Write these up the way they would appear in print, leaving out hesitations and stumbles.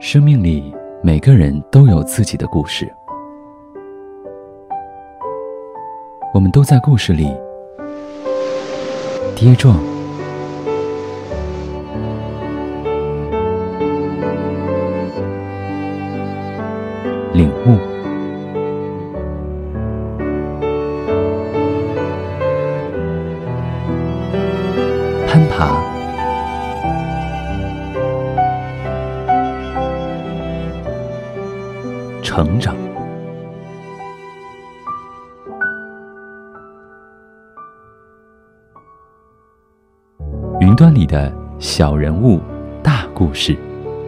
生命里每个人都有自己的故事，我们都在故事里跌撞、领悟、攀爬、成长。云端里的小人物，大故事。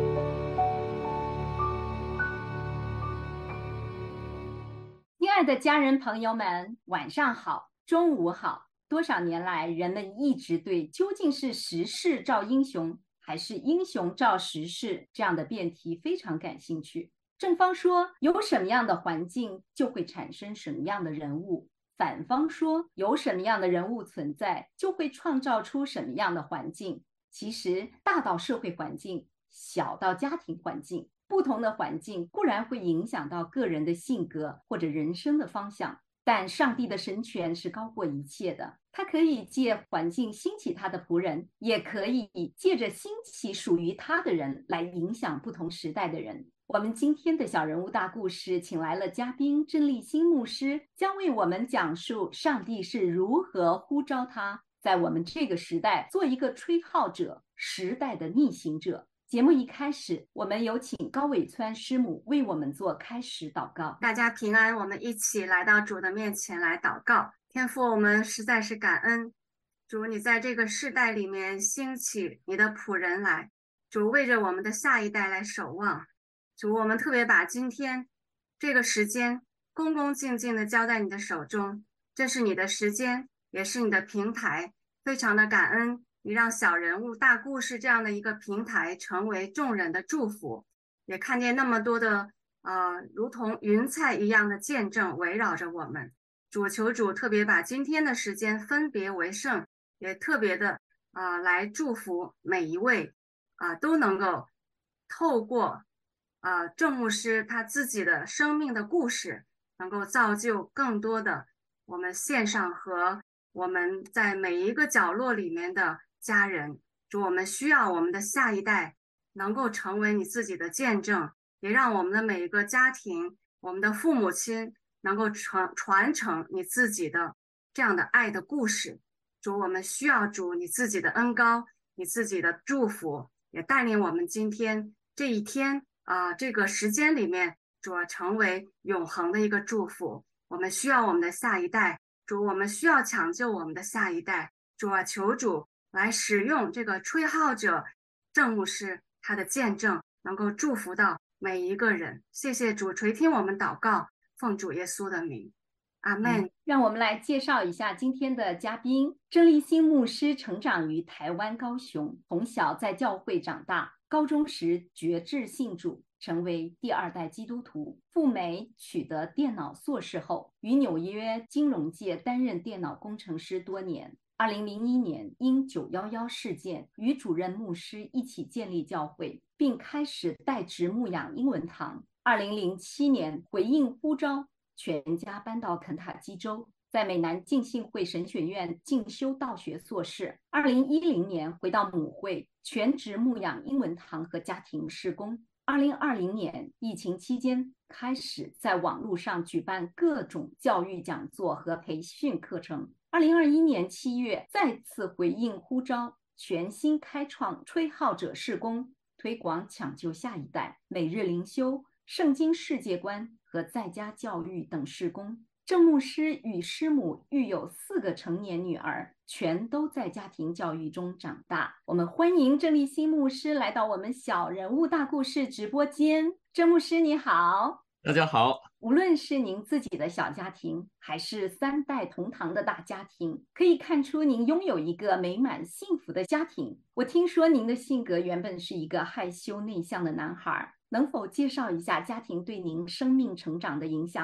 亲爱的家人朋友们，晚上好，中午好。多少年来，人们一直对究竟是时势造英雄，还是英雄造时势这样的辩题非常感兴趣。正方说，有什么样的环境，就会产生什么样的人物；反方说，有什么样的人物存在，就会创造出什么样的环境。其实，大到社会环境，小到家庭环境，不同的环境固然会影响到个人的性格或者人生的方向，但上帝的神权是高过一切的，他可以借环境兴起他的仆人，也可以借着兴起属于他的人来影响不同时代的人。我们今天的小人物大故事请来了嘉宾郑立新牧师，将为我们讲述上帝是如何呼召他在我们这个时代做一个吹号者，时代的逆行者。节目一开始，我们有请高伟川师母为我们做开始祷告。 大家平安，我们一起来到主的面前来祷告。天父，我们实在是感恩，主你在这个世代里面兴起你的仆人来，主为着我们的下一代来守望。主，我们特别把今天这个时间恭恭敬敬地交在你的手中，这是你的时间，也是你的平台，非常的感恩你让小人物大故事这样的一个平台成为众人的祝福，也看见那么多的如同云彩一样的见证围绕着我们。主，求主特别把今天的时间分别为圣，也特别的来祝福每一位都能够透过郑牧师他自己的生命的故事，能够造就更多的我们线上和我们在每一个角落里面的家人。主，我们需要我们的下一代能够成为你自己的见证，也让我们的每一个家庭，我们的父母亲能够传承你自己的这样的爱的故事。主，我们需要主你自己的恩膏，你自己的祝福，也带领我们今天这一天这个时间里面，主成为永恒的一个祝福。我们需要我们的下一代，主，我们需要抢救我们的下一代。主求主来使用这个吹号者郑牧师他的见证，能够祝福到每一个人。谢谢主垂听我们祷告，奉主耶稣的名，阿们。 让我们来介绍一下今天的嘉宾。郑立新牧师成长于台湾高雄，从小在教会长大，高中时决志信主，成为第二代基督徒。赴美取得电脑硕士后，于纽约金融界担任电脑工程师多年。2001年因911事件与主任牧师一起建立教会，并开始代职牧养英文堂。2007年回应呼召，全家搬到肯塔基州，在美南浸信会神学院进修道学硕士。2010年回到母会，全职牧养英文堂和家庭事工。2020年疫情期间，开始在网络上举办各种教育讲座和培训课程。2021年7月再次回应呼召，全新开创吹号者事工，推广抢救下一代、每日灵修、圣经世界观和在家教育等事工。郑牧师与师母育有4个成年女儿，全都在家庭教育中长大。我们欢迎郑立新牧师来到我们小人物大故事直播间。郑牧师你好。 大家好。 无论是您自己的小家庭，还是3代同堂的大家庭，可以看出您拥有一个美满幸福的家庭。我听说您的性格原本是一个害羞内向的男孩，能否介绍一下家庭对您生命成长的影响呢？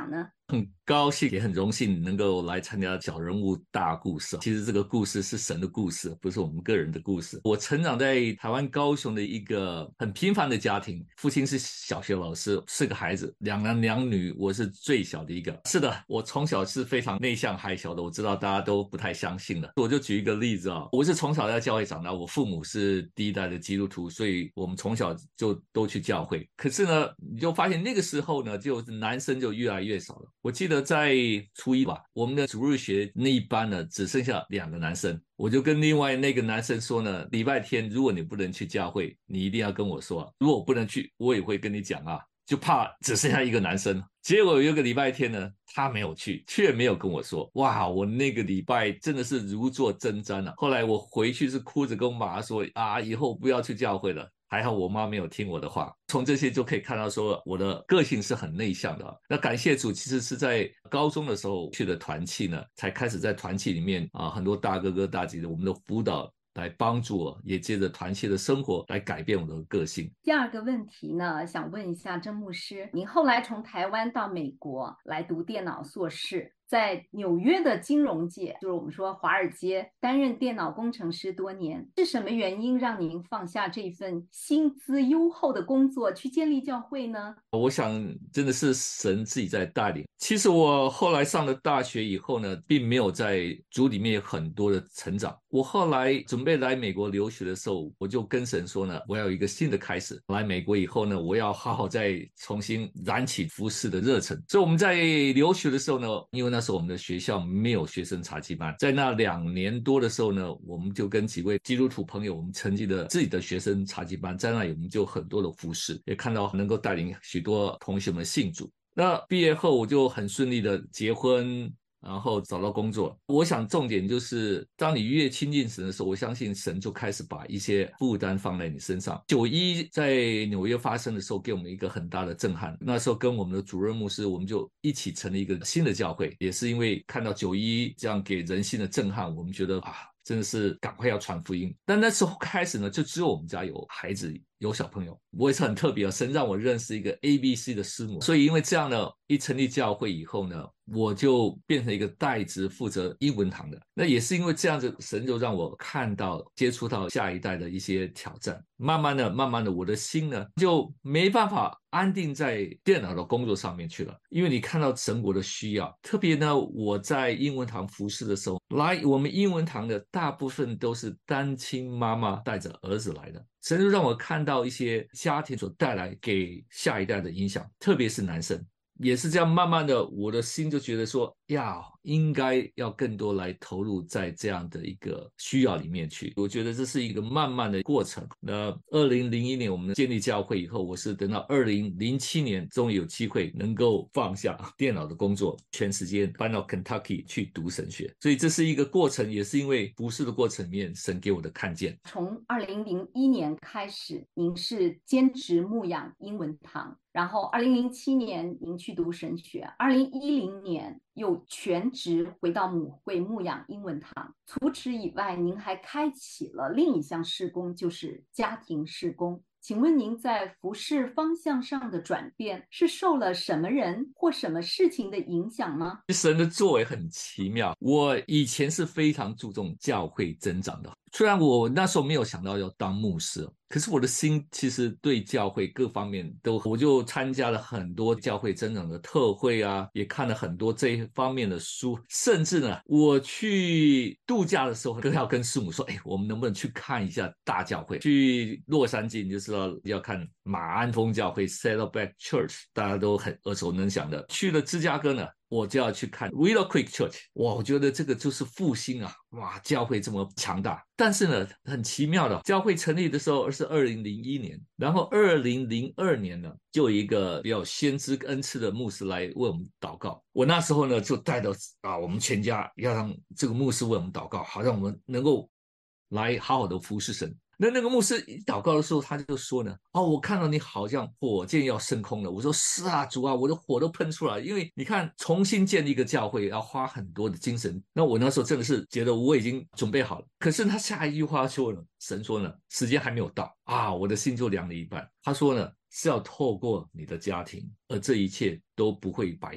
很高兴也很荣幸能够来参加小人物大故事。其实这个故事是神的故事，不是我们个人的故事。我成长在台湾高雄的一个很平凡的家庭，父亲是小学老师，4个孩子，2男2女，我是最小的一个。是的，我从小是非常内向害羞的，我知道大家都不太相信的。我就举一个例子啊，我是从小在教会长大，我父母是第一代的基督徒，所以我们从小就都去教会。可是呢，你就发现那个时候呢，就男生就越来越少了。我记得在初一吧，我们的主日学那一班呢，只剩下2个男生。我就跟另外那个男生说呢，礼拜天如果你不能去教会，你一定要跟我说，如果我不能去，我也会跟你讲啊，就怕只剩下1个男生。结果有一个礼拜天呢，他没有去，却没有跟我说。哇，我那个礼拜真的是如坐针毡啊。后来我回去是哭着跟我妈说啊，以后不要去教会了。还好我妈没有听我的话。从这些就可以看到说我的个性是很内向的。那感谢主，其实是在高中的时候去的团契呢，才开始在团契里面很多大哥哥大姐姐我们的辅导来帮助我，也借着团契的生活来改变我的个性。 第二个问题呢，想问一下曾牧师，您后来从台湾到美国来读电脑硕士，在纽约的金融界，就是我们说华尔街，担任电脑工程师多年，是什么原因让您放下这份薪资优厚的工作，去建立教会呢？ 我想真的是神自己在带领。其实我后来上了大学以后呢，并没有在主里面有很多的成长。我后来准备来美国留学的时候，我就跟神说呢，我要有一个新的开始。来美国以后呢，我要好好再重新燃起服事的热忱。所以我们在留学的时候呢，因为那时候我们的学校没有学生茶技班，在那2年多的时候呢，我们就跟几位基督徒朋友，我们成立了自己的学生茶技班，在那里我们就很多的服事，也看到能够带领许多同学们信主。那毕业后我就很顺利的结婚，然后找到工作。我想重点就是，当你越亲近神的时候，我相信神就开始把一些负担放在你身上。9/11在纽约发生的时候，给我们一个很大的震撼。那时候跟我们的主任牧师，我们就一起成立一个新的教会，也是因为看到9/11这样给人心的震撼，我们觉得真的是赶快要传福音。但那时候开始呢，就只有我们家有孩子，有小朋友。我也是很特别，神让我认识一个 ABC 的师母，所以因为这样呢，一成立教会以后呢，我就变成一个代职负责英文堂的。那也是因为这样子，神就让我看到接触到下一代的一些挑战。慢慢的我的心呢就没办法安定在电脑的工作上面去了，因为你看到神国的需要。特别呢，我在英文堂服侍的时候，来我们英文堂的大部分都是单亲妈妈带着儿子来的。神就让我看到一些家庭所带来给下一代的影响，特别是男生。也是这样，慢慢的我的心就觉得说应该要更多来投入在这样的一个需要里面去。我觉得这是一个慢慢的过程。那2001年我们建立教会以后，我是等到2007年终于有机会能够放下电脑的工作，全时间搬到 Kentucky 去读神学。所以这是一个过程，也是因为服事的过程里面神给我的看见。 从2001年开始，您是兼职牧养英文堂，然后2007年您去读神学，2010年又全职回到母会牧养英文堂。除此以外，您还开启了另一项事工，就是家庭事工。请问您在服事方向上的转变是受了什么人或什么事情的影响吗？ 神的作为很奇妙。我以前是非常注重教会增长的，虽然我那时候没有想到要当牧师，可是我的心其实对教会各方面都，我就参加了很多教会增长的特会啊，也看了很多这一方面的书，甚至呢，我去度假的时候都要跟师母说，我们能不能去看一下大教会？去洛杉矶你就知道要看马鞍峰教会 Saddleback Church， 大家都很耳熟能详的。去了芝加哥呢，我就要去看 Willow Creek Church。 哇，我觉得这个就是复兴啊，哇，教会这么强大。但是呢，很奇妙的，教会成立的时候是2001年，然后2002年呢，就有一个比较先知恩赐的牧师来为我们祷告。我那时候呢，就带着我们全家要让这个牧师为我们祷告，好让我们能够来好好的服侍神。那个牧师祷告的时候，他就说呢，我看到你好像火箭要升空了。我说是啊，主啊，我的火都喷出来了。因为你看，重新建立一个教会要花很多的精神。那我那时候真的是觉得我已经准备好了。可是他下一句话说呢，神说呢，时间还没有到我的心就凉了一半。他说呢，是要透过你的家庭，而这一切都不会白费。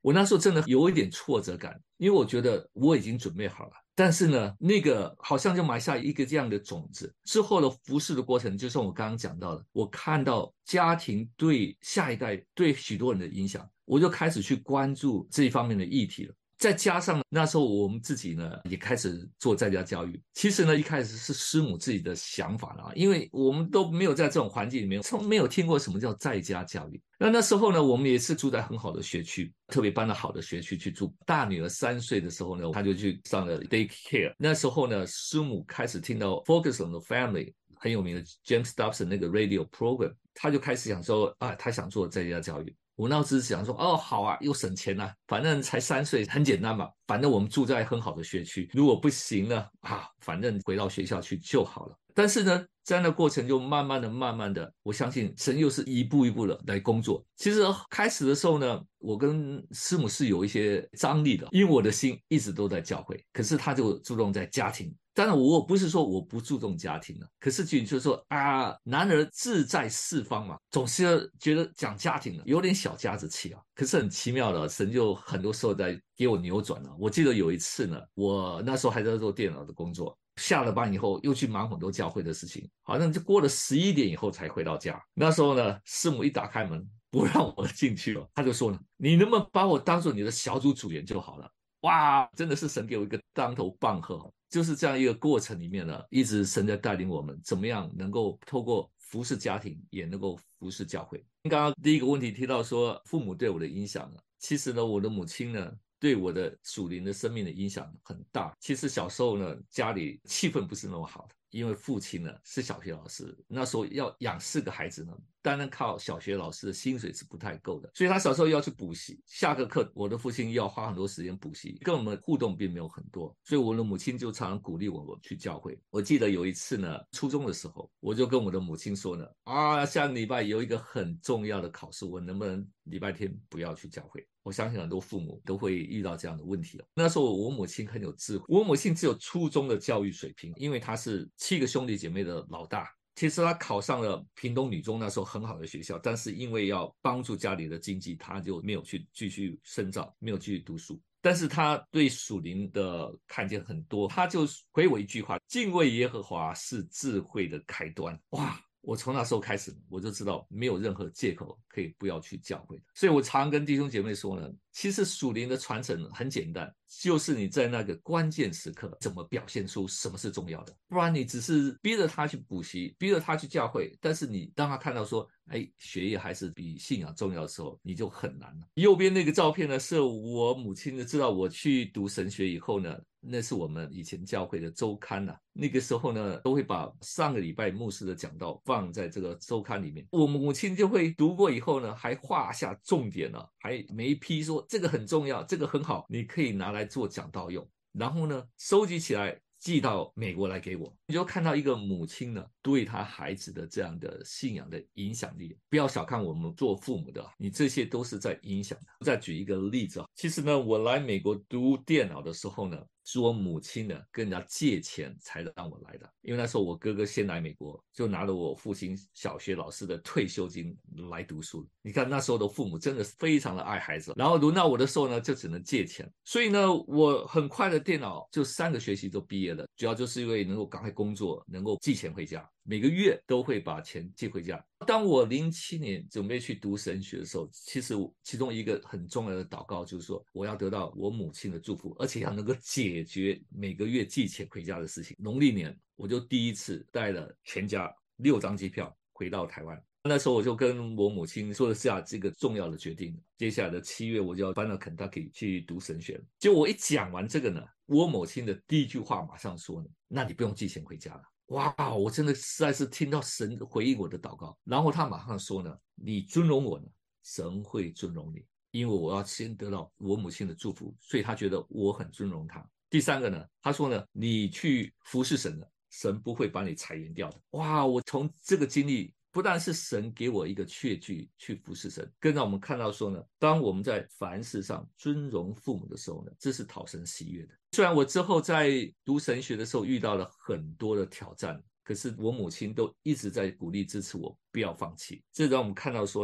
我那时候真的有一点挫折感，因为我觉得我已经准备好了，但是呢，那个好像就埋下一个这样的种子。之后的服侍的过程，就像我刚刚讲到的，我看到家庭对下一代、对许多人的影响，我就开始去关注这一方面的议题了。再加上那时候我们自己呢也开始做在家教育，其实呢一开始是师母自己的想法啦，因为我们都没有在这种环境里面，从没有听过什么叫在家教育。那时候呢，我们也是住在很好的学区，特别搬到好的学区去住。大女儿3岁的时候呢，她就去上了 daycare。那时候呢，师母开始听到 Focus on the Family 很有名的 James Dobson 那个 radio program， 她就开始想说啊，她想做在家教育。我那时想说，哦，好啊，又省钱啊，反正才3岁，很简单嘛。反正我们住在很好的学区，如果不行呢，反正回到学校去就好了。但是呢，在那过程就慢慢的，我相信神又是一步一步的来工作。其实开始的时候呢，我跟师母是有一些张力的，因为我的心一直都在教会，可是他就注重在家庭。当然我不是说我不注重家庭了，可是就是说男儿志在四方嘛，总是觉得讲家庭有点小家子气啊。可是很奇妙的，神就很多时候在给我扭转了。我记得有一次呢，我那时候还在做电脑的工作，下了班以后又去忙很多教会的事情，好像就过了11点以后才回到家。那时候呢，师母一打开门不让我进去了，他就说呢，你能不能把我当做你的小组组员就好了。哇，真的是神给我一个当头棒喝。就是这样一个过程里面呢，一直神在带领我们怎么样能够透过服侍家庭也能够服侍教会。刚刚第一个问题提到说父母对我的影响呢，其实呢我的母亲呢对我的属灵的生命的影响很大。其实小时候呢家里气氛不是那么好的，因为父亲呢是小学老师，那时候要养4个孩子呢，单单靠小学老师的薪水是不太够的，所以他小时候要去补习，下个课我的父亲要花很多时间补习，跟我们互动并没有很多，所以我的母亲就常常鼓励我去教会。我记得有一次呢，初中的时候，我就跟我的母亲说呢，下个礼拜有一个很重要的考试，我能不能礼拜天不要去教会？我相信很多父母都会遇到这样的问题。那时候我母亲很有智慧，我母亲只有初中的教育水平，因为她是7个兄弟姐妹的老大。其实她考上了屏东女中那时候很好的学校，但是因为要帮助家里的经济，她就没有去继续深造，没有继续读书。但是她对属灵的看见很多，她就回我一句话：敬畏耶和华是智慧的开端。哇！我从那时候开始，我就知道没有任何借口可以不要去教会。所以我常跟弟兄姐妹说呢，其实属灵的传承很简单，就是你在那个关键时刻怎么表现出什么是重要的。不然你只是逼着他去补习，逼着他去教会，但是你当他看到说学业还是比信仰重要的时候，你就很难了。右边那个照片呢，是我母亲知道我去读神学以后呢，那是我们以前教会的周刊啊，那个时候呢都会把上个礼拜牧师的讲道放在这个周刊里面，我母亲就会读过以后呢，还画下重点了，还每一批说这个很重要，这个很好，你可以拿来做讲道用，然后呢收集起来寄到美国来给我。你就看到一个母亲呢对她孩子的这样的信仰的影响力。不要小看我们做父母的，你这些都是在影响的。再举一个例子，其实呢我来美国读电脑的时候呢，是我母亲呢跟人家借钱才让我来的。因为那时候我哥哥先来美国，就拿了我父亲小学老师的退休金来读书。你看那时候的父母真的是非常的爱孩子，然后轮到我的时候呢就只能借钱。所以呢我很快的电脑就3个学期就毕业了，主要就是因为能够赶快工作，能够寄钱回家，每个月都会把钱寄回家。当我07年准备去读神学的时候，其实其中一个很重要的祷告就是说，我要得到我母亲的祝福，而且要能够解决每个月寄钱回家的事情。农历年我就第一次带了全家6张机票回到台湾。那时候我就跟我母亲说了下这个重要的决定，接下来的7月我就要搬到 Kentucky 去读神学了。结果我一讲完这个呢，我母亲的第一句话马上说呢，那你不用寄钱回家了。哇，我真的实在是听到神回应我的祷告。然后他马上说呢，你尊荣我呢，神会尊荣你，因为我要先得到我母亲的祝福，所以他觉得我很尊荣他。第3个呢，他说呢，你去服侍神了，神不会把你裁员掉的。哇，我从这个经历，不但是神给我一个确据去服侍神，更让我们看到说呢，当我们在凡事上尊荣父母的时候呢，这是讨神喜悦的。虽然我之后在读神学的时候遇到了很多的挑战，可是我母亲都一直在鼓励支持我不要放弃。这让我们看到说呢，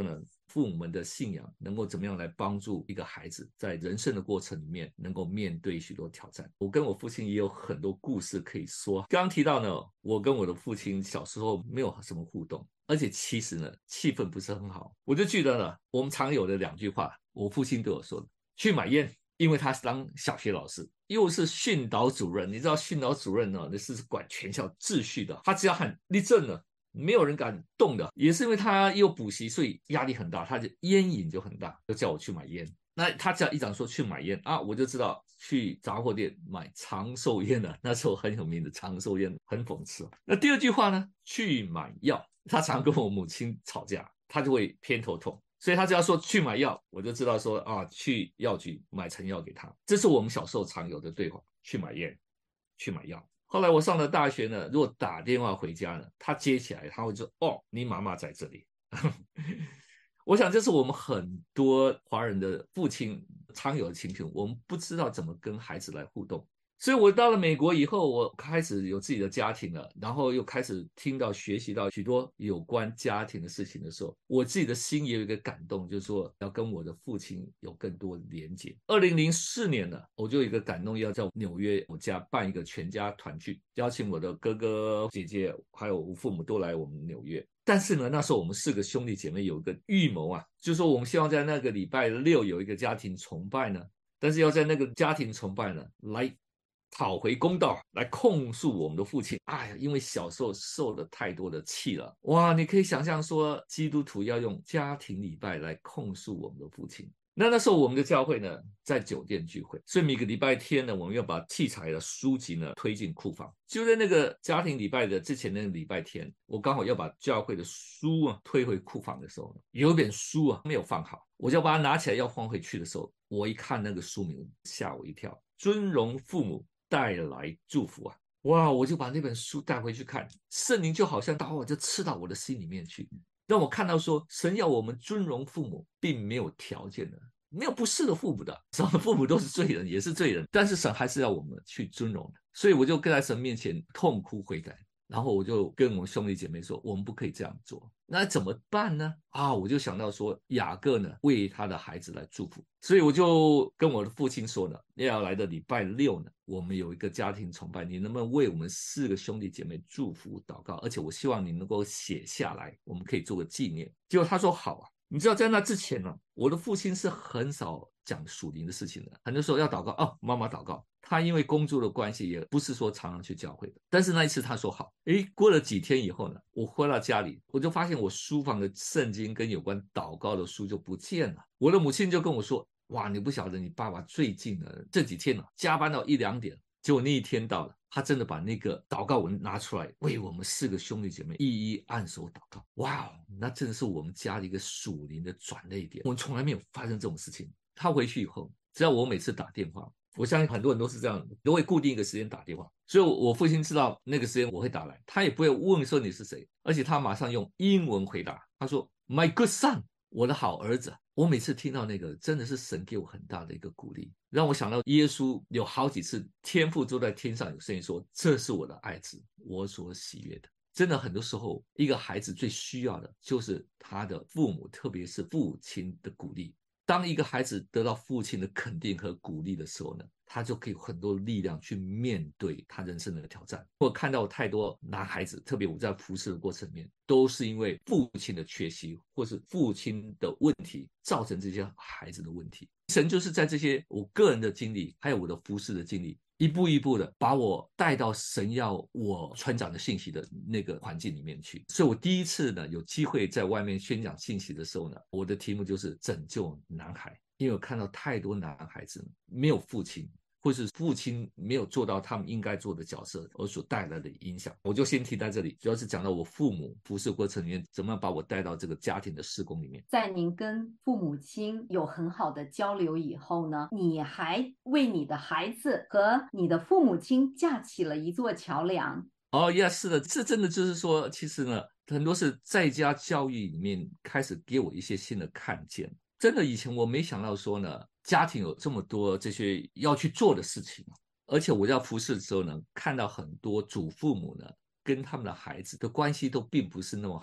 父母们的信仰能够怎么样来帮助一个孩子在人生的过程里面能够面对许多挑战。我跟我父亲也有很多故事可以说。刚刚提到呢，我跟我的父亲小时候没有什么互动，而且其实呢气氛不是很好。我就记得了我们常有的2句话，我父亲对我说的：去买烟，因为他是当小学老师，又是训导主任。你知道训导主任呢，那是管全校秩序的，他只要喊立正了，没有人敢动的。也是因为他又补习，所以压力很大，他的烟瘾就很大，就叫我去买烟。那他只要一讲说去买烟啊，我就知道去杂货店买长寿烟了。那时候很有名的长寿烟，很讽刺。那第2句话呢，去买药。他常跟我母亲吵架，他就会偏头痛，所以他只要说去买药，我就知道说啊，去药局买成药给他。这是我们小时候常有的对话，去买烟，去买药。后来我上了大学呢，如果打电话回家呢，他接起来，他会说：哦，你妈妈在这里。我想这是我们很多华人的父亲常有的情形，我们不知道怎么跟孩子来互动。所以我到了美国以后，我开始有自己的家庭了，然后又开始听到学习到许多有关家庭的事情的时候，我自己的心也有一个感动，就是说要跟我的父亲有更多的连结。2004年呢，我就有一个感动，要在纽约我家办一个全家团聚，邀请我的哥哥姐姐还有我父母都来我们纽约。但是呢，那时候我们4个兄弟姐妹有一个预谋啊，就是说我们希望在那个礼拜6有一个家庭崇拜呢，但是要在那个家庭崇拜呢来讨回公道，来控诉我们的父亲。哎呀，因为小时候受了太多的气了。哇，你可以想象说基督徒要用家庭礼拜来控诉我们的父亲。那时候我们的教会呢在酒店聚会，所以每个礼拜天呢，我们要把器材的书籍呢推进库房。就在那个家庭礼拜的之前那个礼拜天，我刚好要把教会的书啊推回库房的时候呢，有一本书啊没有放好，我就把它拿起来要放回去的时候，我一看那个书名，吓我一跳，尊荣父母带来祝福啊！哇，我就把那本书带回去看，圣灵就好像刀就刺到我的心里面去，让我看到说，神要我们尊荣父母，并没有条件的，没有不是的父母的，什么父母都是罪人，也是罪人，但是神还是要我们去尊荣的。所以我就在神面前痛哭悔改，然后我就跟我们兄弟姐妹说，我们不可以这样做。那怎么办呢？我就想到说，雅各呢为他的孩子来祝福，所以我就跟我的父亲说呢，要来的礼拜6呢，我们有一个家庭崇拜，你能不能为我们4个兄弟姐妹祝福祷告？而且我希望你能够写下来，我们可以做个纪念。结果他说好啊。你知道在那之前呢，我的父亲是很少讲属灵的事情的，很多时候要祷告妈妈祷告。他因为工作的关系，也不是说常常去教会的。但是那一次他说好，过了几天以后呢，我回到家里，我就发现我书房的圣经跟有关祷告的书就不见了。我的母亲就跟我说：哇，你不晓得你爸爸最近呢这几天加班到1、2点。结果那一天到了，他真的把那个祷告文拿出来，为我们4个兄弟姐妹一一按手祷告。哇，那真的是我们家的一个属灵的转捩点。我们从来没有发生这种事情。他回去以后，只要我每次打电话，我相信很多人都是这样，都会固定一个时间打电话。所以我父亲知道那个时间我会打来，他也不会问说你是谁，而且他马上用英文回答，他说 My good son， 我的好儿子。我每次听到那个，真的是神给我很大的一个鼓励，让我想到耶稣有好几次天父坐在天上有声音说，这是我的爱子，我所喜悦的。真的很多时候一个孩子最需要的就是他的父母，特别是父亲的鼓励。当一个孩子得到父亲的肯定和鼓励的时候呢，他就可以有很多力量去面对他人生的挑战。我看到太多男孩子，特别我在服侍的过程里面，都是因为父亲的缺席或是父亲的问题造成这些孩子的问题。神就是在这些我个人的经历还有我的服侍的经历，一步一步的把我带到神要我传讲的信息的那个环境里面去。所以我第一次呢有机会在外面宣讲信息的时候呢，我的题目就是拯救男孩。因为我看到太多男孩子没有父亲，或是父亲没有做到他们应该做的角色而所带来的影响。我就先提在这里，主要是讲到我父母服侍过程里面怎么样把我带到这个家庭的事工里面。 在您跟父母亲有很好的交流以后呢，你还为你的孩子和你的父母亲架起了一座桥梁。 是的，这真的就是说，其实呢，很多是在家教育里面开始给我一些新的看见。真的以前我没想到说呢，家庭有这么多这些要去做的事情。而且我在服侍的时候呢，看到很多祖父母呢跟他们的孩子的关系都并不是那么好。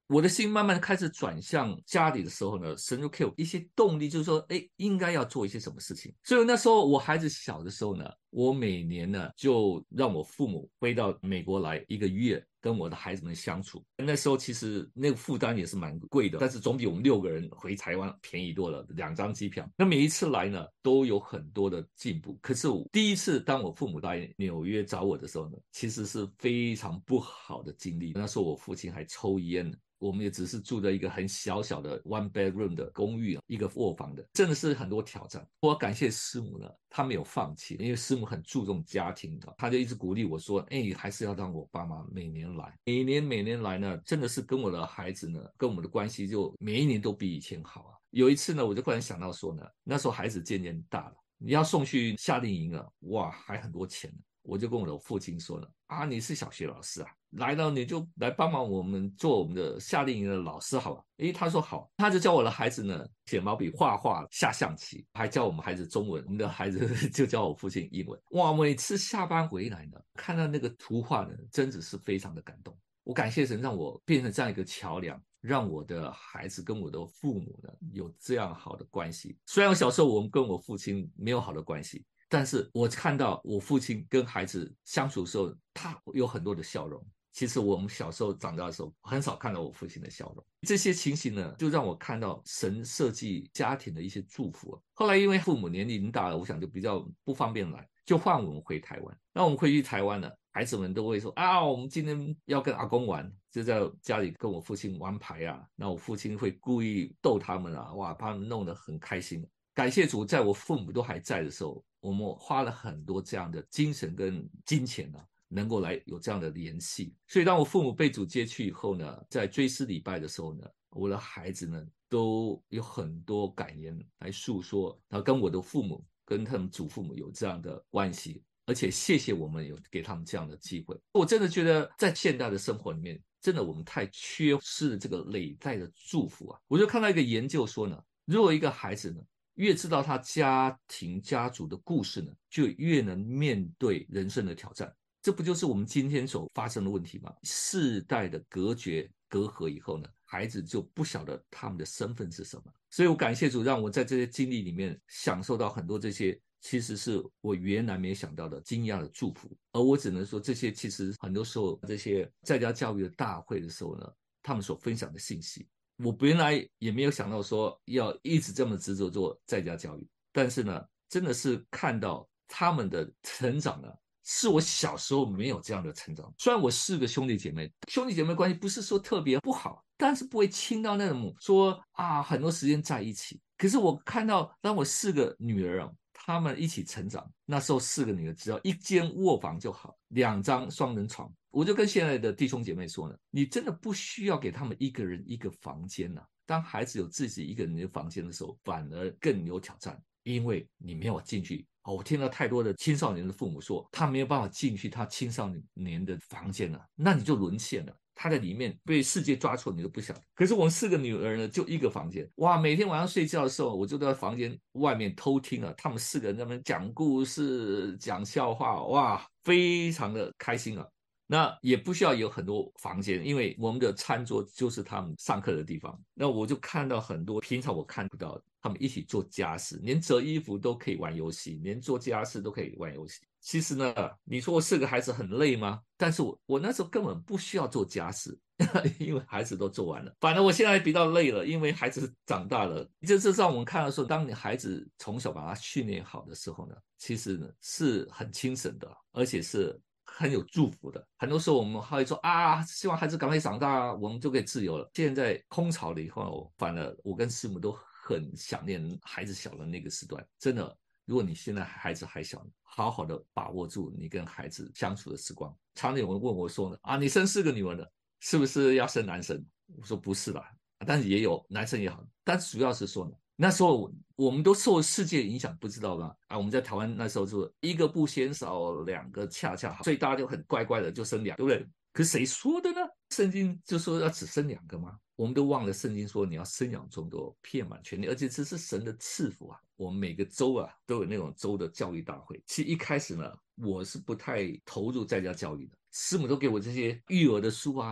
我的心慢慢开始转向家里的时候呢，神就给我一些动力，就是说，应该要做一些什么事情。所以那时候我孩子小的时候呢，我每年呢就让我父母飞到美国来1个月，跟我的孩子们相处。那时候其实那个负担也是蛮贵的，但是总比我们6个人回台湾便宜多了，2张机票。那每一次来呢，都有很多的进步。可是第一次当我父母来纽约找我的时候呢，其实是非常不好的经历。那时候我父亲还抽烟呢。我们也只是住在一个很小小的 one bedroom 的公寓，一个卧房的，真的是很多挑战。我感谢师母呢，她没有放弃，因为师母很注重家庭的，她就一直鼓励我说，还是要让我爸妈每年来，每年来呢，真的是跟我的孩子呢，跟我们的关系就每一年都比以前好啊。有一次呢，我就忽然想到说呢，那时候孩子渐渐大了，你要送去夏令营了，哇，还很多钱呢。我就跟我的父亲说了，你是小学老师啊，来了你就来帮忙我们做我们的夏令营的老师好吧？他说好，他就教我的孩子呢写毛笔、画画、下象棋，还教我们孩子中文，我们的孩子就教我父亲英文。哇，每次下班回来呢，看到那个图画呢，真的是非常的感动。我感谢神让我变成这样一个桥梁，让我的孩子跟我的父母呢有这样好的关系。虽然小时候我们跟我父亲没有好的关系，但是我看到我父亲跟孩子相处的时候，他有很多的笑容。其实我们小时候长大的时候，很少看到我父亲的笑容。这些情形呢，就让我看到神设计家庭的一些祝福。后来因为父母年龄已经大了，我想就比较不方便来，就换我们回台湾。那我们回去台湾呢，孩子们都会说我们今天要跟阿公玩，就在家里跟我父亲玩牌啊。那我父亲会故意逗他们啊，哇，把他们弄得很开心。感谢主，在我父母都还在的时候，我们花了很多这样的精神跟金钱啊，能够来有这样的联系。所以当我父母被主接去以后呢，在追思礼拜的时候呢，我的孩子呢都有很多感言来诉说，然后跟我的父母跟他们祖父母有这样的关系，而且谢谢我们有给他们这样的机会。我真的觉得在现代的生活里面，真的我们太缺失这个累代的祝福啊。我就看到一个研究说呢，如果一个孩子呢越知道他家庭家族的故事呢，就越能面对人生的挑战。这不就是我们今天所发生的问题吗？世代的隔绝隔阂以后呢，孩子就不晓得他们的身份是什么。所以我感谢主，让我在这些经历里面享受到很多这些其实是我原来没想到的惊讶的祝福。而我只能说，这些其实很多时候这些在家教育的大会的时候呢，他们所分享的信息，我原来也没有想到说要一直这么执着做在家教育。但是呢，真的是看到他们的成长呢，是我小时候没有这样的成长。虽然我4个兄弟姐妹关系不是说特别不好，但是不会亲到那种说很多时间在一起。可是我看到当我4个女儿啊，她们一起成长，那时候4个女儿只要1间卧房就好，2张双人床。我就跟现在的弟兄姐妹说呢，你真的不需要给他们1个人1个房间啊。当孩子有自己1个人的房间的时候，反而更有挑战，因为你没有进去。我听到太多的青少年的父母说，他没有办法进去他青少年的房间了，那你就沦陷了。他在里面被世界抓住，你都不晓得。可是我们4个女儿呢，就1个房间，哇！每天晚上睡觉的时候，我就在房间外面偷听了他们4个人在那边讲故事、讲笑话，哇，非常的开心啊。那也不需要有很多房间，因为我们的餐桌就是他们上课的地方。那我就看到很多平常我看不到的，他们一起做家事，连折衣服都可以玩游戏，连做家事都可以玩游戏。其实呢，你说我4个孩子很累吗？但是我那时候根本不需要做家事，因为孩子都做完了。反正我现在比较累了，因为孩子长大了。这是让我们看到说，当你孩子从小把他训练好的时候呢，其实呢是很轻省的，而且是很有祝福的。很多时候我们还会说希望孩子赶快长大，我们就可以自由了。现在空巢了以后，反而我跟师母都很想念孩子小的那个时段。真的，如果你现在孩子还小，好好的把握住你跟孩子相处的时光。常常有人问我说呢，你生4个女儿了，是不是要生男生？我说不是啦，但是也有男生也好，但主要是说呢，那时候我们都受世界影响，不知道吧？我们在台湾那时候就1个不嫌少，2个恰恰好，所以大家就很乖乖的就生2，对不对？可是谁说的呢？圣经就说要只生2个吗？我们都忘了圣经说你要生养众多，遍满全地，而且这是神的赐福啊。我们每个州都有那种州的教育大会。其实一开始呢，我是不太投入在家教育的，师母都给我这些育儿的书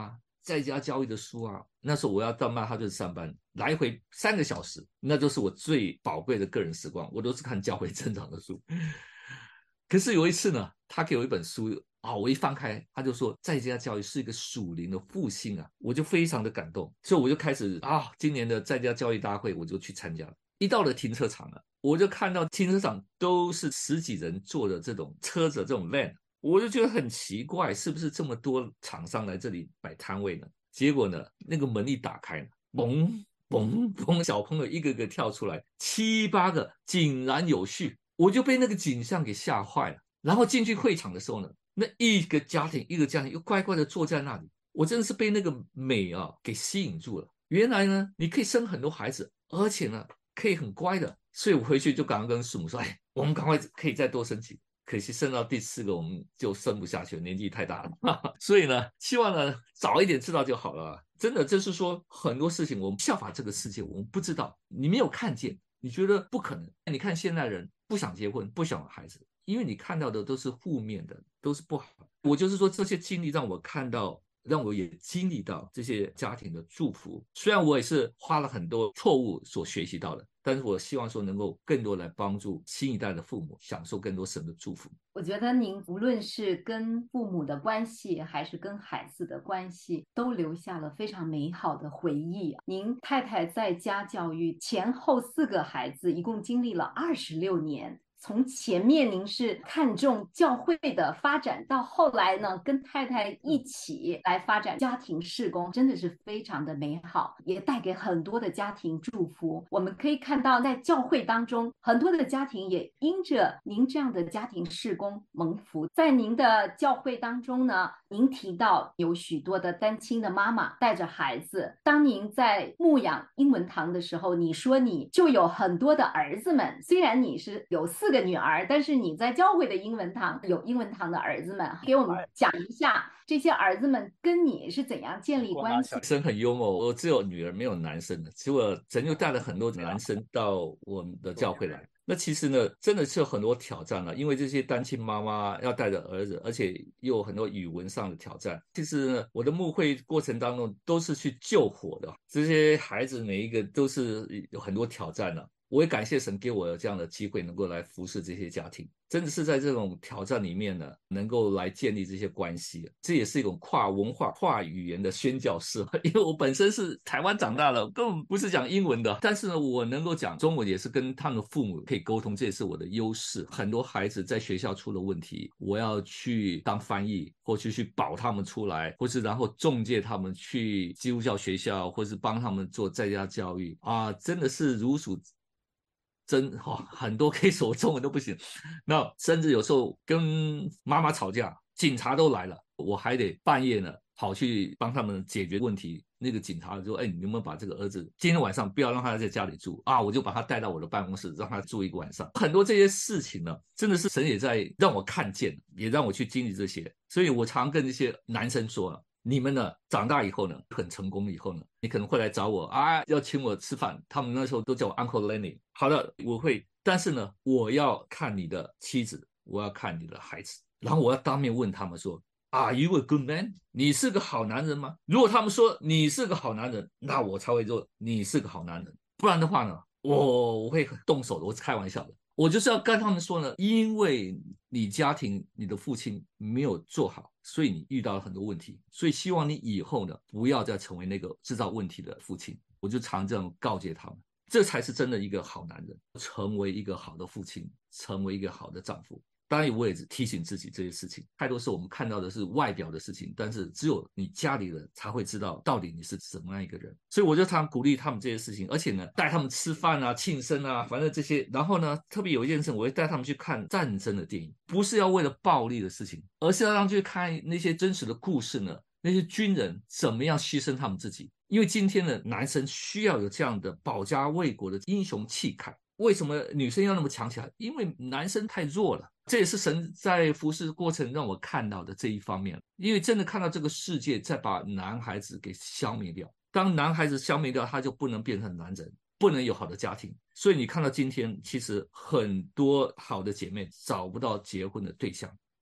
在家教育的书啊。那时候我要到曼哈顿上班，来回3个小时，那都是我最宝贵的个人时光，我都是看教会成长的书。可是有一次呢，他给我一本书啊，我一翻开，他就说在家教育是一个属灵的复兴啊，我就非常的感动，所以我就开始今年的在家教育大会我就去参加了。一到了停车场了，我就看到停车场都是10几人坐的这种车子，这种 van， 我就觉得很奇怪，是不是这么多厂商来这里摆摊位呢？结果呢，那个门一打开呢，嘣嘣嘣，小朋友一个个跳出来，7、8个井然有序，我就被那个景象给吓坏了。然后进去会场的时候呢，那一个家庭又乖乖的坐在那里，我真的是被那个美给吸引住了。原来呢，你可以生很多孩子，而且呢可以很乖的，所以我回去就赶快跟师母说，我们赶快可以再多生几个。可惜生到第4个我们就生不下去了，年纪太大了。所以呢，希望呢早一点知道就好了。真的就是说很多事情我们效法这个世界，我们不知道，你没有看见，你觉得不可能。你看现代人不想结婚，不想有孩子，因为你看到的都是负面的，都是不好。我就是说这些经历让我看到，让我也经历到这些家庭的祝福。虽然我也是花了很多错误所学习到的，但是我希望说能够更多来帮助新一代的父母享受更多神的祝福。 我觉得您无论是跟父母的关系还是跟孩子的关系，都留下了非常美好的回忆。您太太在家教育前后4个孩子，一共经历了26年。从前面您是看重教会的发展，到后来呢跟太太一起来发展家庭事工，真的是非常的美好，也带给很多的家庭祝福。我们可以看到在教会当中，很多的家庭也因着您这样的家庭事工蒙福。在您的教会当中呢，您提到有许多的单亲的妈妈带着孩子，当您在牧养英文堂的时候，你说你就有很多的儿子们，虽然你是有4个女儿，但是你在教会的英文堂有英文堂的儿子们，给我们讲一下这些儿子们跟你是怎样建立关系。 生很幽默，我只有女儿没有男生的，结果神就带了很多男生到我们的教会来。那其实呢，真的是有很多挑战了，因为这些单亲妈妈要带着儿子，而且又有很多语文上的挑战。其实呢，我的牧会过程当中都是去救火的，这些孩子每一个都是有很多挑战了。我也感谢神给我这样的机会，能够来服侍这些家庭，真的是在这种挑战里面呢，能够来建立这些关系。这也是一种跨文化、跨语言的宣教士，因为我本身是台湾长大了，根本不是讲英文的，但是呢，我能够讲中文，也是跟他们的父母可以沟通，这也是我的优势。很多孩子在学校出了问题，我要去当翻译，或去保他们出来，或是然后中介他们去基督教学校，或是帮他们做在家教育真的是如数很多可以说我中文都不行，那甚至有时候跟妈妈吵架，警察都来了，我还得半夜呢跑去帮他们解决问题。那个警察说，你能不能把这个儿子今天晚上不要让他在家里住我就把他带到我的办公室，让他住一个晚上。很多这些事情呢，真的是神也在让我看见，也让我去经历这些。所以我常跟这些男生说你们呢长大以后呢，很成功以后呢，你可能会来找我要请我吃饭。他们那时候都叫我 Uncle Lenny。 好的，我会，但是呢，我要看你的妻子，我要看你的孩子，然后我要当面问他们说Are you a good man？ 你是个好男人吗？如果他们说你是个好男人，那我才会说你是个好男人。不然的话呢，我会很动手的，我是开玩笑的。我就是要跟他们说呢，因为你家庭你的父亲没有做好，所以你遇到了很多问题，所以希望你以后呢不要再成为那个制造问题的父亲。我就常这样告诫他们，这才是真的一个好男人，成为一个好的父亲，成为一个好的丈夫。当然我也提醒自己这些事情，太多时候我们看到的是外表的事情，但是只有你家里人才会知道到底你是怎么样一个人。所以我就常鼓励他们这些事情，而且呢带他们吃饭庆生反正这些。然后呢特别有一件事，我会带他们去看战争的电影，不是要为了暴力的事情，而是要让他们去看那些真实的故事呢，那些军人怎么样牺牲他们自己。因为今天的男生需要有这样的保家卫国的英雄气概。为什么女生要那么强起来？因为男生太弱了。这也是神在服事过程让我看到的这一方面。因为真的看到这个世界在把男孩子给消灭掉，当男孩子消灭掉，他就不能变成男人，不能有好的家庭。所以你看到今天其实很多好的姐妹找不到结婚的对象，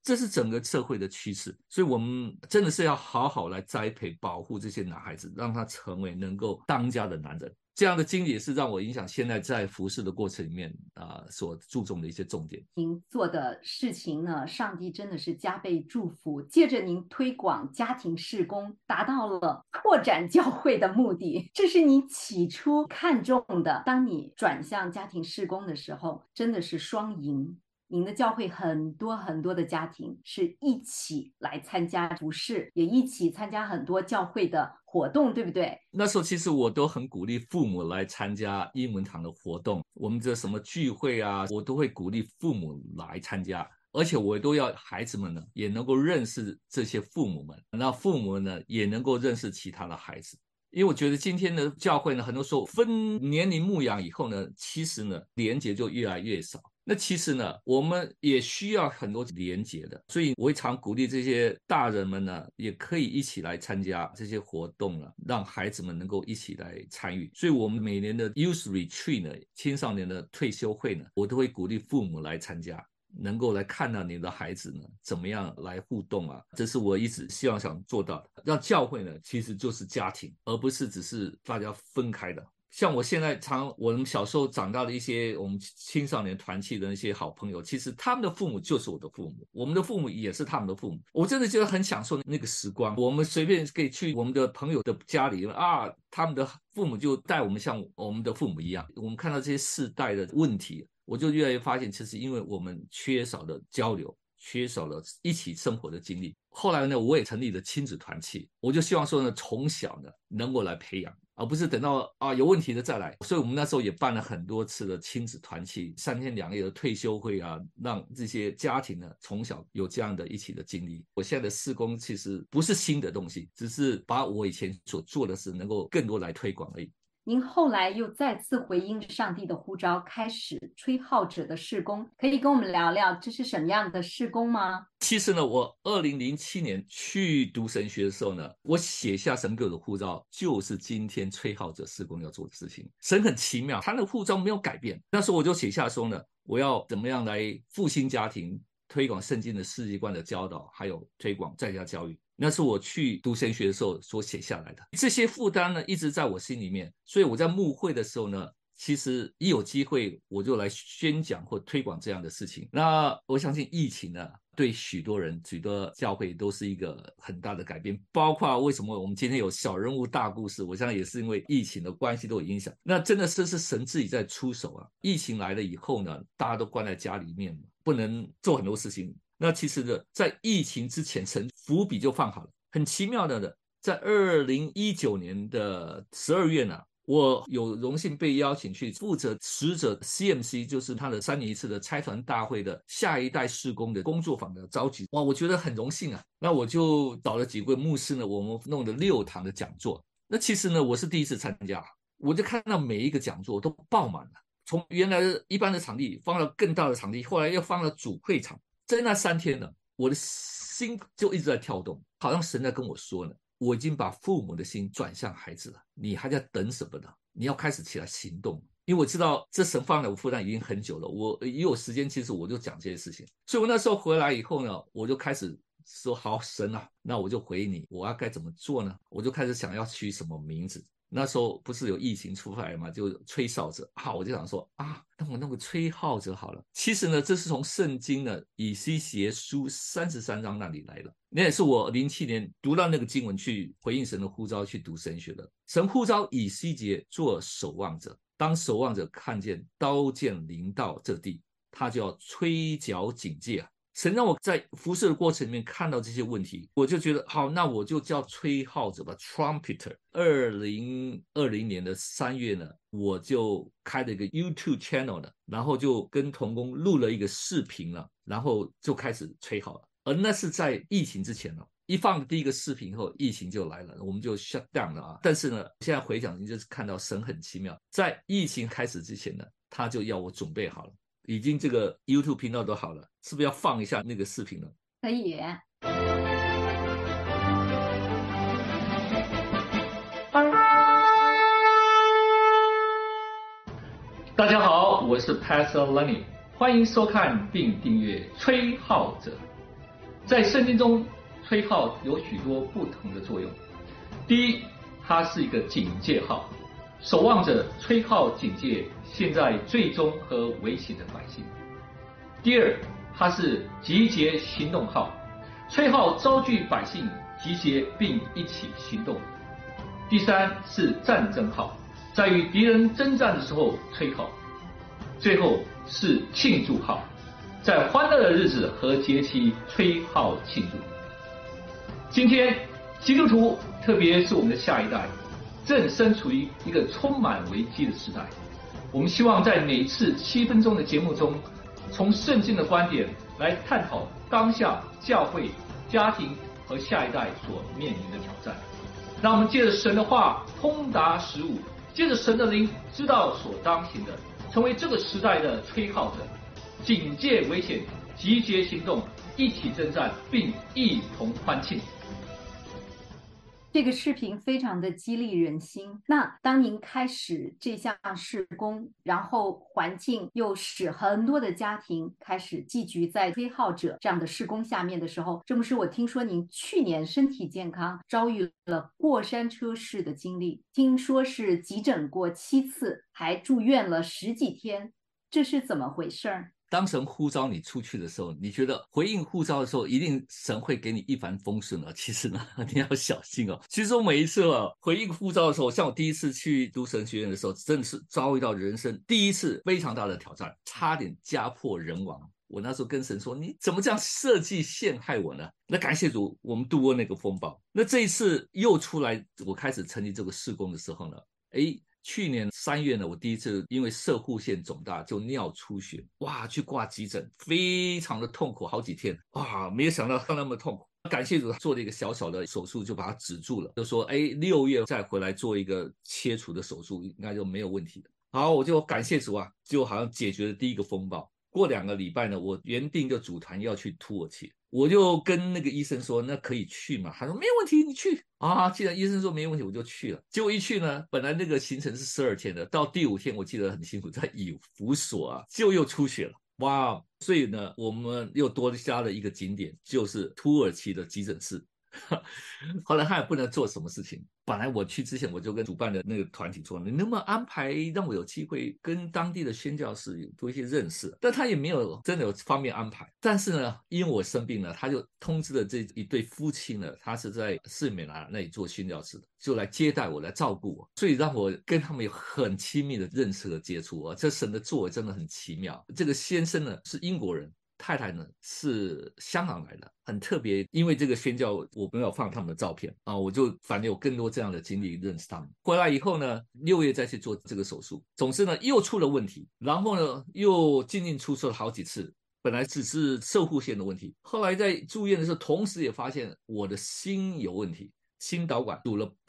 这是整个社会的趋势，所以我们真的是要好好来栽培保护这些男孩子，让他成为能够当家的男人。这样的经历也是让我影响现在在服事的过程里面所注重的一些重点。 您做的事情呢，上帝真的是加倍祝福。借着您推广家庭事工，达到了拓展教会的目的，这是你起初看重的。当你转向家庭事工的时候，真的是双赢。您的教会很多很多的家庭是一起来参加服事，也一起参加很多教会的活动，对不对？ 那时候其实我都很鼓励父母来参加英文堂的活动，我们的什么聚会啊，我都会鼓励父母来参加，而且我都要孩子们呢也能够认识这些父母们，那父母呢也能够认识其他的孩子。因为我觉得今天的教会呢，很多时候分年龄牧养以后呢，其实呢连结就越来越少。那其实呢，我们也需要很多连结的，所以我会常鼓励这些大人们呢，也可以一起来参加这些活动了，让孩子们能够一起来参与。所以我们每年的 Youth Retreat 呢，青少年的退休会呢，我都会鼓励父母来参加，能够来看到你的孩子呢怎么样来互动啊，这是我一直希望想做到的。让教会呢其实就是家庭，而不是只是大家分开的。像我现在我们小时候长大的一些我们青少年团契的那些好朋友，其实他们的父母就是我的父母，我们的父母也是他们的父母。我真的觉得很享受那个时光，我们随便可以去我们的朋友的家里啊，他们的父母就带我们像我们的父母一样。我们看到这些世代的问题，我就越来越发现，其实因为我们缺少了交流，缺少了一起生活的经历。后来呢，我也成立了亲子团契，我就希望说呢，从小呢能够来培养，而不是等到有问题的再来。所以我们那时候也办了很多次的亲子团契，3天2夜的退休会啊，让这些家庭呢从小有这样的一起的经历。我现在的事工其实不是新的东西，只是把我以前所做的事能够更多来推广而已。 您后来又再次回应上帝的呼召，开始吹号者的事工，可以跟我们聊聊这是什么样的事工吗？ 其实呢，我2007年去读神学的时候呢，我写下神给我的呼召，就是今天吹号者事工要做的事情。神很奇妙，他的呼召没有改变。那时候我就写下说呢，我要怎么样来复兴家庭，推广圣经的世界观的教导，还有推广在家教育。那是我去读神学的时候所写下来的。这些负担呢，一直在我心里面，所以我在牧会的时候呢，其实一有机会我就来宣讲或推广这样的事情。那我相信疫情呢，对许多人许多教会都是一个很大的改变，包括为什么我们今天有小人物大故事，我相信也是因为疫情的关系都有影响。那真的是神自己在出手啊。疫情来了以后呢，大家都关在家里面，不能做很多事情。那其实呢，在疫情之前，神伏笔就放好了。很奇妙的，在2019年的12月呢，我有荣幸被邀请去负责使者 CMC， 就是他的3年一次的差传大会的下一代事工的工作坊的召集。哇，我觉得很荣幸啊。那我就找了几位牧师呢，我们弄了6堂的讲座。那其实呢，我是第一次参加，我就看到每一个讲座都爆满了，从原来的一般的场地放到更大的场地，后来又放了主会场。在那3天呢，我的心就一直在跳动，好像神在跟我说呢，我已经把父母的心转向孩子了，你还在等什么呢？你要开始起来行动。因为我知道这神放在我负担已经很久了，我一有时间其实我就讲这些事情。所以我那时候回来以后呢，我就开始说，好神啊，那我就回你，我要该怎么做呢？我就开始想要取什么名字。那时候不是有疫情出来嘛，就吹哨者我就想说那我弄个吹号者好了。其实呢，这是从圣经呢以西结书33章那里来的。那也是我07年读到那个经文去回应神的呼召，去读神学的。神呼召以西结做守望者，当守望者看见刀剑临到这地，他就要吹角警戒啊。神让我在服事的过程里面看到这些问题，我就觉得好，那我就叫吹号者吧 ，trumpeter。2020年的3月呢，我就开了一个 YouTube channel 呢，然后就跟同工录了一个视频了，然后就开始吹号了。而那是在疫情之前了，一放第一个视频后，疫情就来了，我们就 shut down 了但是呢，现在回想，你就是看到神很奇妙，在疫情开始之前呢，他就要我准备好了。已经这个 YouTube 频道都好了，是不是要放一下那个视频了？ 可以。 大家好，我是 Pastor Lenny， 欢迎收看并订阅吹号者。 在圣经中，吹号有许多不同的作用。第一，它是一个警戒号，守望者吹号警戒现在最终和危险的百姓。第二，它是集结行动号，吹号召聚百姓集结并一起行动。第三是战争号，在与敌人征战的时候吹号。最后是庆祝号，在欢乐的日子和节期吹号庆祝。今天基督徒，特别是我们的下一代，正身处于一个充满危机的时代。我们希望在每一次7分钟的节目中，从圣经的观点来探讨当下教会、家庭和下一代所面临的挑战。让我们借着神的话通达实务，借着神的灵知道所当行的，成为这个时代的吹号者，警戒危险，集结行动，一起征战，并一同欢庆。 这个视频非常的激励人心。那当您开始这项事工，然后环境又使很多的家庭开始寄居在吹号者这样的事工下面的时候，郑牧师，我听说您去年身体健康，遭遇了过山车式的经历，听说是急诊过7次，还住院了10几天，这是怎么回事儿？ 当神呼召你出去的时候，你觉得回应呼召的时候，一定神会给你一帆风顺了。其实呢，你要小心哦。其实我每一次回应呼召的时候，像我第一次去读神学院的时候，真的是遭遇到人生第一次非常大的挑战，差点家破人亡。我那时候跟神说，你怎么这样设计陷害我呢？那感谢主，我们度过那个风暴。那这一次又出来，我开始成立这个事工的时候呢，去年3月呢，我第一次因为射护腺肿大就尿出血，哇，去挂急诊，非常的痛苦，好几天，哇，没有想到那么痛苦。感谢主，做了一个小小的手术就把它止住了，就说6月再回来做一个切除的手术，应该就没有问题了。好，我就感谢主啊，就好像解决了第一个风暴。过2个礼拜呢，我原定就组团要去土耳其，我就跟那个医生说，那可以去吗？他说没有问题，你去啊。既然医生说没有问题，我就去了。结果一去呢，本来那个行程是12天的，到第5天我记得很辛苦，在以弗所啊，就又出血了。哇，所以呢，我们又多加了一个景点，就是土耳其的急诊室。后来他也不能做什么事情。本来我去之前我就跟主办的那个团体说，你能不能安排让我有机会跟当地的宣教士多一些认识，但他也没有真的有方面安排。但是呢，因为我生病了，他就通知了这一对夫妻呢，他是在士美拿那里做宣教士的，就来接待我，来照顾我，所以让我跟他们有很亲密的认识和接触啊。这神的作为真的很奇妙。这个先生呢是英国人，太太呢是香港来的，很特别。因为这个宣教，我没有放他们的照片啊，我就反正有更多这样的经历认识他们。回来以后呢，6月再去做这个手术，总之呢又出了问题，然后呢又进出了好几次。本来只是射护腺的问题，后来在住院的时候，同时也发现我的心有问题。心导管堵了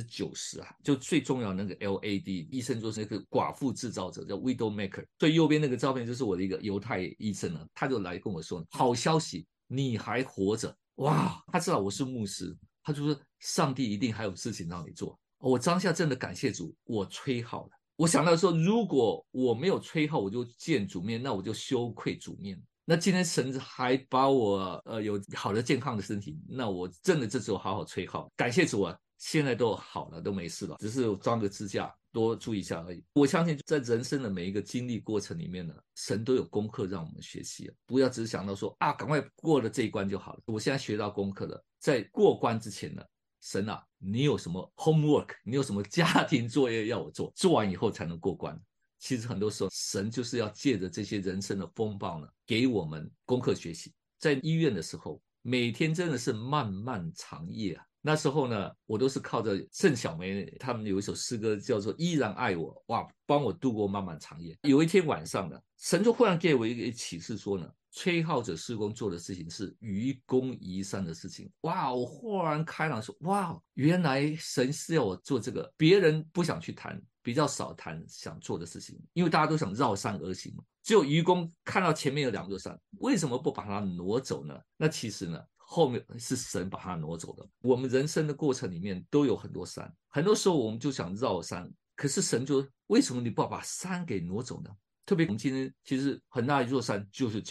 90%啊，就最重要的那个 LAD， 医生说是那个寡妇制造者，叫 widow maker。所以右边那个照片就是我的一个犹太医生呢，他就来跟我说，好消息，你还活着。哇，他知道我是牧师，他就说上帝一定还有事情让你做。我当下真的感谢主，我吹号了。我想到说，如果我没有吹号，我就见主面，那我就羞愧主面。那今天神还把我有好的健康的身体，那我真的这时候好好吹号，感谢主啊，现在都好了，都没事了，只是装个支架，多注意一下而已。我相信在人生的每一个经历过程里面呢，神都有功课让我们学习，不要只是想到说啊，赶快过了这一关就好了。我现在学到功课了，在过关之前呢，神啊，你有什么 homework， 你有什么家庭作业要我做，做完以后才能过关。其实很多时候神就是要借着这些人生的风暴呢，给我们功课学习。在医院的时候，每天真的是漫漫长夜啊。那时候呢，我都是靠着郑小梅他们有一首诗歌叫做依然爱我，哇，帮我度过漫漫长夜。有一天晚上呢，神就忽然给我一个启示说呢，吹号者事工做的事情是愚公移山的事情。哇，我豁然开朗说，哇，原来神是要我做这个别人不想去谈，比较少谈想做的事情，因为大家都想绕山而行嘛。只有愚公看到前面有2座山，为什么不把它挪走呢？那其实呢，后面是神把它挪走的。我们人生的过程里面都有很多山，很多时候我们就想绕山，可是神就为什么你不把山给挪走呢？特别我们今天其实很大一座山就是教育，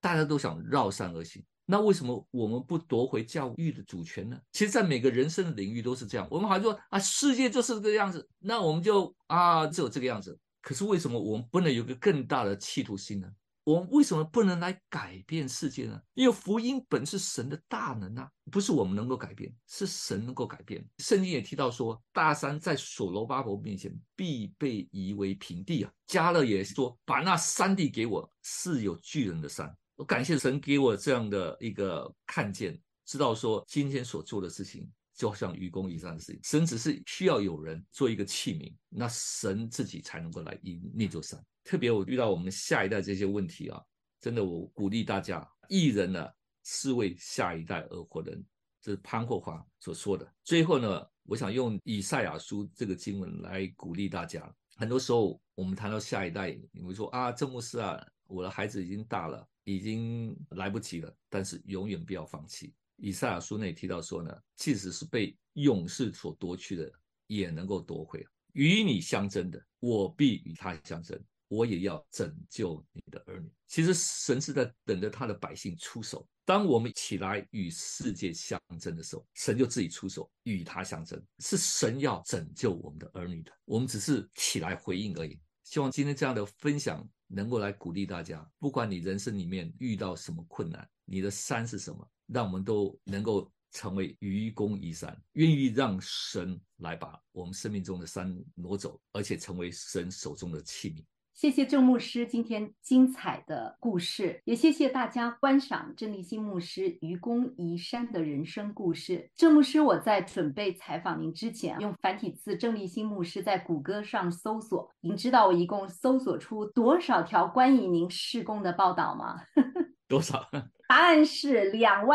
大家都想绕山而行。那为什么我们不夺回教育的主权呢？其实在每个人生的领域都是这样，我们好像说啊，世界就是这个样子，那我们就只有这个样子。可是为什么我们不能有个更大的企图心呢？我们为什么不能来改变世界呢？因为福音本是神的大能啊，不是我们能够改变，是神能够改变。圣经也提到说，大山在所罗巴伯面前必被夷为平地啊。迦勒也说，把那山地给我，是有巨人的山。我感谢神给我这样的一个看见，知道说今天所做的事情就像愚公移山的事情，神只是需要有人做一个器皿，那神自己才能够来移那座山。特别我遇到我们下一代这些问题啊，真的我鼓励大家，一人呢是为下一代而活人，这是潘霍华所说的。最后呢，我想用以赛亚书这个经文来鼓励大家。很多时候我们谈到下一代，你会说啊，郑牧师啊，我的孩子已经大了，已经来不及了，但是永远不要放弃。以赛亚书内提到说呢，即使是被勇士所夺去的，也能够夺回。与你相争的，我必与他相争，我也要拯救你的儿女。其实神是在等着他的百姓出手。当我们起来与世界相争的时候，神就自己出手与他相争。是神要拯救我们的儿女的，我们只是起来回应而已。希望今天这样的分享能够来鼓励大家，不管你人生里面遇到什么困难，你的山是什么，让我们都能够成为愚公移山，愿意让神来把我们生命中的山挪走，而且成为神手中的器皿。 谢谢郑牧师今天精彩的故事，也谢谢大家观赏郑立新牧师愚公移山的人生故事。郑牧师，我在准备采访您之前，用繁体字郑立新牧师在谷歌上搜索，您知道我一共搜索出多少条关于您事工的报道吗？ 多少？ 答案是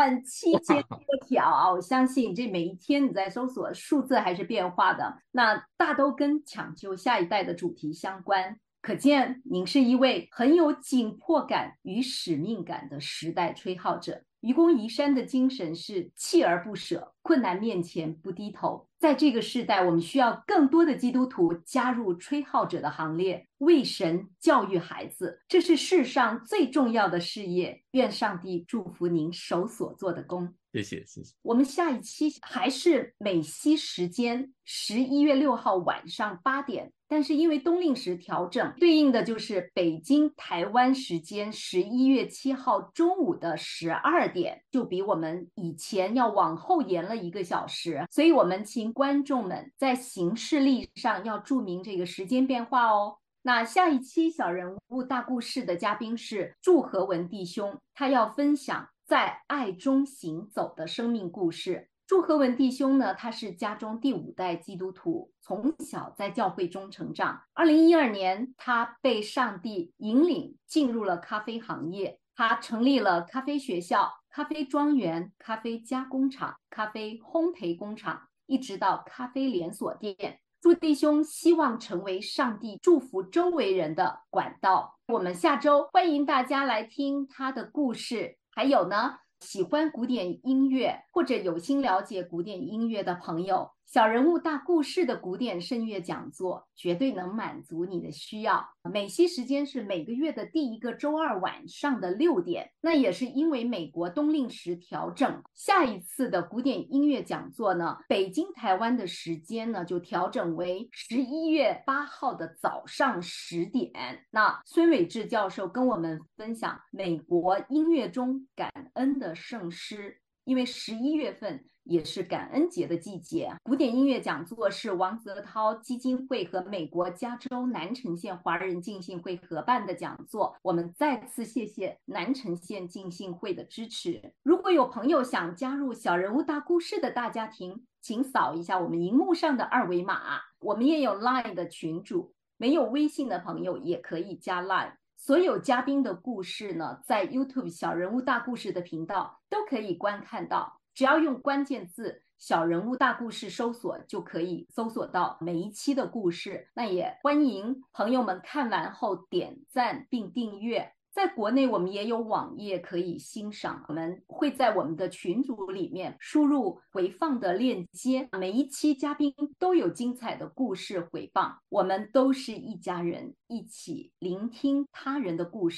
27000多条。我相信这每一天你在搜索，数字还是变化的，那大都跟抢救下一代的主题相关。可见您是一位很有紧迫感与使命感的时代吹号者。愚公移山的精神是锲而不舍，困难面前不低头。在这个时代，我们需要更多的基督徒加入吹号者的行列，为神教育孩子，这是世上最重要的事业。愿上帝祝福您手所做的工。 谢谢，谢谢。 我们下一期还是美西时间11月6号晚上8点，但是因为冬令时调整，对应的就是北京台湾时间11月7号中午的12点，就比我们以前要往后延了1个小时，所以我们请观众们在行事历上要注明这个时间变化哦。那下一期小人物大故事的嘉宾是祝和文弟兄，他要分享在爱中行走的生命故事。祝和文弟兄呢，他是家中第5代基督徒，从小在教会中成长。2012年，他被上帝引领进入了咖啡行业，他成立了咖啡学校、咖啡庄园、咖啡加工厂、咖啡烘焙工厂，一直到咖啡连锁店。祝弟兄希望成为上帝祝福周围人的管道。我们下周欢迎大家来听他的故事。还有呢，喜欢古典音乐或者有心了解古典音乐的朋友，小人物大故事的古典圣乐讲座绝对能满足你的需要。美西时间是每个月的第1个周二晚上的6点，那也是因为美国冬令时调整，下一次的古典音乐讲座呢，北京台湾的时间呢就调整为11月8号的早上10点。那孙伟志教授跟我们分享美国音乐中感恩的圣诗，因为11月份也是感恩节的季节。古典音乐讲座是王泽涛基金会和美国加州南城县华人浸信会合办的讲座，我们再次谢谢南城县浸信会的支持。如果有朋友想加入小人物大故事的大家庭，请扫一下我们荧幕上的2维码。我们也有 LINE 的群组，没有微信的朋友也可以加 LINE。所有嘉宾的故事呢，在 YouTube 小人物大故事的频道都可以观看到，只要用关键字小人物大故事搜索，就可以搜索到每一期的故事。那也欢迎朋友们看完后点赞并订阅。在国内我们也有网页可以欣赏，我们会在我们的群组里面输入回放的链接，每一期嘉宾都有精彩的故事回放。我们都是一家人，一起聆听他人的故事，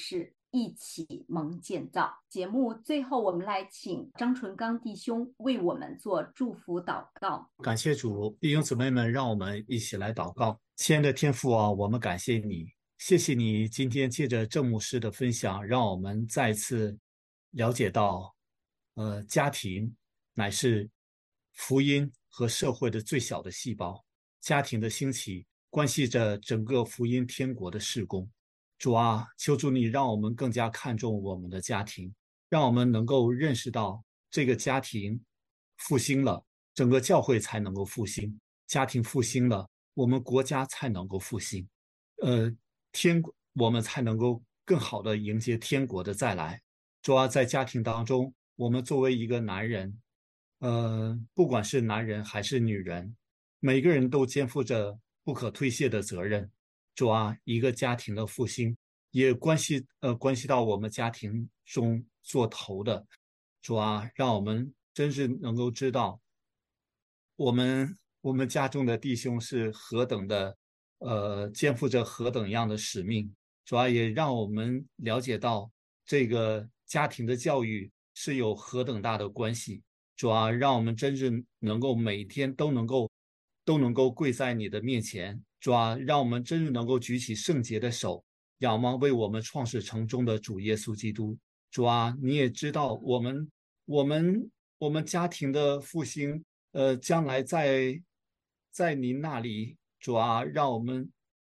一起蒙建造。节目最后，我们来请张纯刚弟兄为我们做祝福祷告。 感谢主，弟兄姊妹们，让我们一起来祷告。亲爱的天父啊，我们感谢你，谢谢你今天借着郑牧师的分享，让我们再次了解到，家庭乃是福音和社会的最小的细胞。家庭的兴起关系着整个福音天国的事工。主啊，求主你让我们更加看重我们的家庭，让我们能够认识到这个家庭复兴了，整个教会才能够复兴；家庭复兴了，我们国家才能够复兴。我们才能够更好的迎接天国的再来。主啊，在家庭当中，我们作为一个男人，不管是男人还是女人，每个人都肩负着不可推卸的责任。主啊，一个家庭的复兴也关系到我们家庭中做头的。主啊，让我们真是能够知道我们家中的弟兄是何等的肩负着何等样的使命。主啊，也让我们了解到这个家庭的教育是有何等大的关系。主啊，让我们真是能够每天都能够跪在你的面前。主啊，让我们真是能够举起圣洁的手，仰望为我们创始成终的主耶稣基督。主啊，你也知道我们家庭的复兴，将来在您那里。主啊，让我们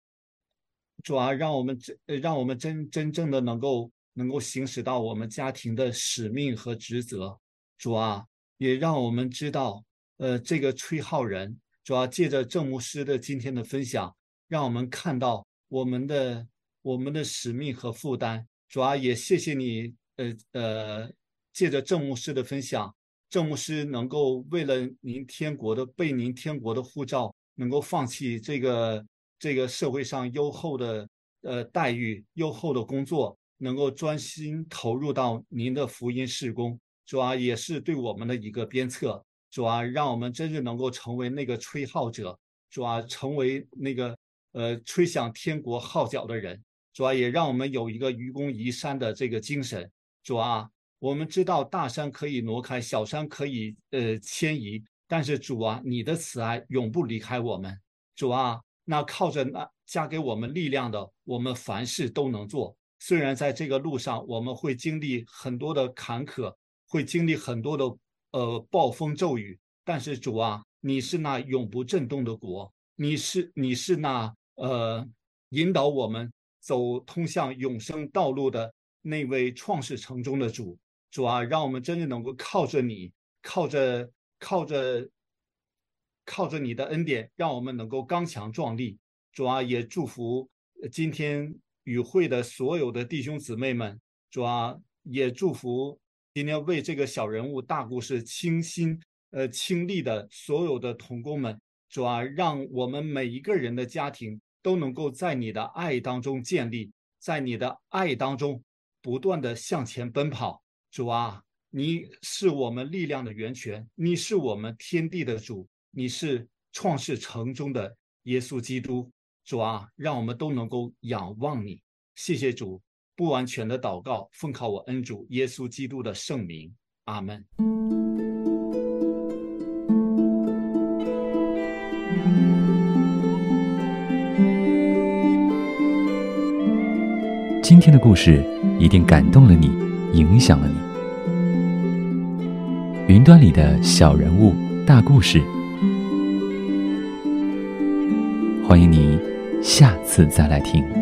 真正的能够行使到我们家庭的使命和职责。主啊，也让我们知道，这个吹号人，主要借着郑牧师的今天的分享，让我们看到我们的使命和负担。主要也谢谢你，借着郑牧师的分享，郑牧师能够为了被您天国的呼召，能够放弃这个社会上优厚的待遇、优厚的工作，能够专心投入到您的福音事工。主要也是对我们的一个鞭策。主啊，让我们真是能够成为那个吹号者。主啊，成为那个吹响天国号角的人。主啊，也让我们有一个愚公移山的这个精神。主啊，我们知道大山可以挪开，小山可以迁移，但是主啊，你的慈爱永不离开我们。主啊，那靠着那加给我们力量的，我们凡事都能做。虽然在这个路上我们会经历很多的坎坷，会经历很多的暴风骤雨，但是主啊，你是那永不震动的国，你是那引导我们走通向永生道路的那位创始成终的主。主啊，让我们真的能够靠着你，靠着你的恩典，让我们能够刚强壮丽。主啊，也祝福今天与会的所有的弟兄姊妹们。主啊，也祝福今天为这个小人物大故事倾力的所有的同工们。主啊，让我们每一个人的家庭都能够在你的爱当中建立，在你的爱当中不断的向前奔跑。主啊，你是我们力量的源泉，你是我们天地的主，你是创世成终的耶稣基督。主啊，让我们都能够仰望你。谢谢主，不完全的祷告奉靠我恩主耶稣基督的圣名，阿们。 今天的故事一定感动了你，影响了你。云端里的小人物大故事，欢迎你下次再来听。